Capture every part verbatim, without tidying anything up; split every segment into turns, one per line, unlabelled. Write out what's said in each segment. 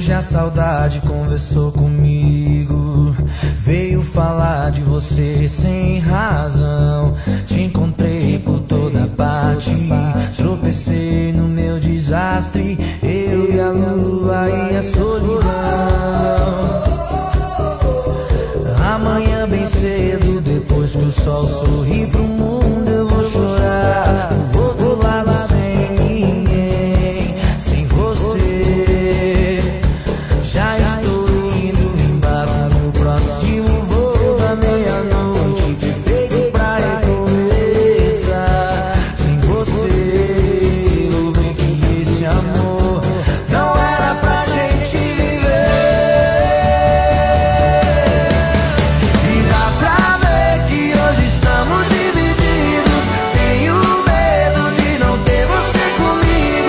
Hoje a saudade conversou comigo, veio falar de você sem razão. Te encontrei por toda parte, tropecei no meu desastre, eu e a lua e a solidão. Amanhã bem cedo, depois que o sol sorri pro mundo, eu vou chorar do outro lado sem ninguém, sem você. Já estou indo, embarco no próximo voo da meia-noite, perfeito pra recomeçar. Sem você, vou ver que esse amor não era pra gente viver. E dá pra ver que hoje estamos divididos. Tenho medo de não ter você comigo,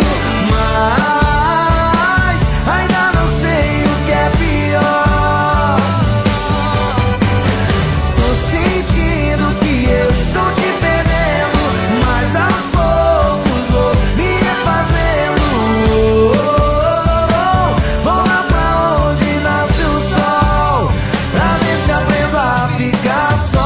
mas ainda não sei o que é pior. Estou sentindo que eu estou te perdendo, mas aos poucos vou me refazendo. Vou lá pra onde nasce o sol, pra ver se aprendo a ficar só.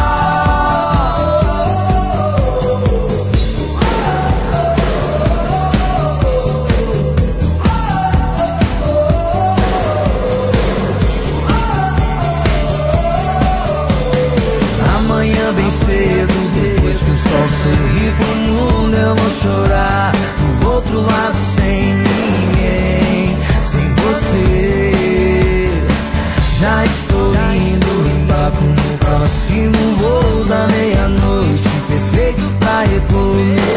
Amanhã bem cedo, depois que o sol sorrir pro mundo, eu vou chorar do outro lado sem ninguém, sem você. Já estou indo, embarco no próximo voo da meia-noite, perfeito pra recomeçar.